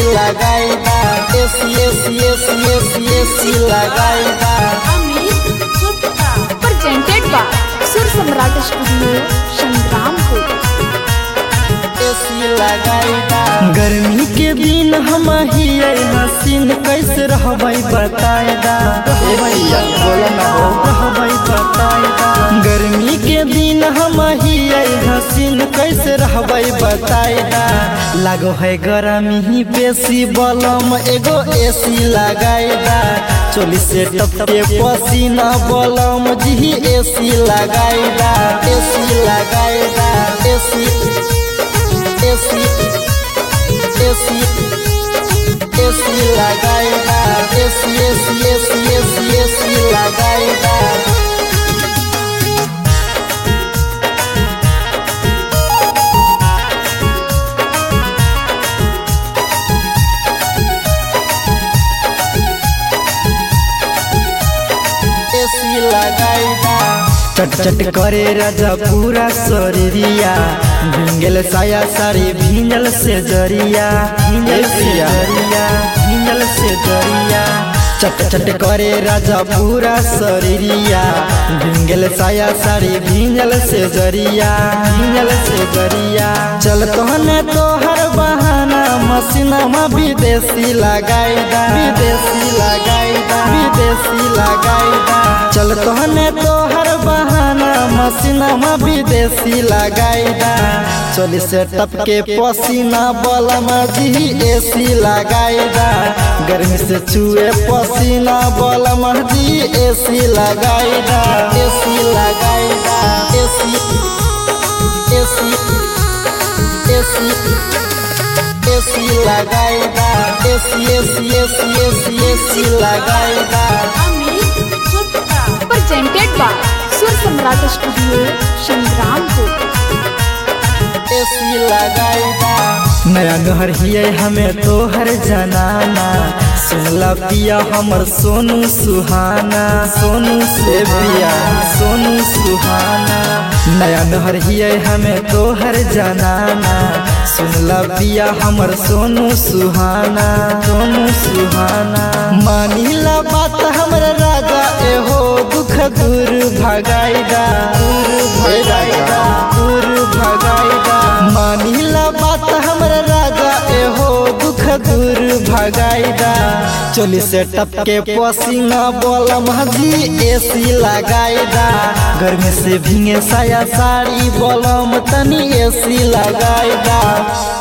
लगाईदा AC लगाईदा presented by सुर सम्राट studio Sangrampur. गर्मी के दिन हम ही हसीन कैसे रहबै बताएदा गर्मी के दिन हम ही हसीन कैसे रहबै बताएदा लागो है गर्मी ही बेसी बलम एगो एसी लगाएदा चोली से टपके पसीना बलम जी एसी लगाएदा एसी लगाएदा एसी लगाईदा एसी लगाईदा चट चट करे राजा पूरा शरीरिया भिंगल साया साड़ी भिंजल से जरिया भिंजल से जरिया चट चट करे राजा पूरा शरीरिया भिंगल साया साड़ी भिंजल से जरिया चल तोहने तोहर बहाना मसीना में विदेशी लगाईदा चल तोहने तोहर बहाना मसीना में विदेशी लगाईदा चोली से टपके पसीना बलम जी एसी लगाईदा गर्मी से चुए पसीना बलम जी एसी लगाईदा एसी लगाईदा एसी लगाईदा एसी लगाईदा presented by सुर सम्राट स्टूडियो संग्रामपुर। नया घर हिये हमें तोहर जनाना सुनला पिया हमर सोनू सुहाना नया नहर हिये हमें तोहर जनाना सुनला पिया हमर सोनू सुहाना मानिला बात हमर राजा एहो दुख दूर भगाईदा मानिला बात हमर राजा एहो दुख दूर भगाईदा चोली से टपके पसीना बलम जी एसी लगाईदा गर्मी से भींगे साया साड़ी बलम तनी एसी लगाईदा।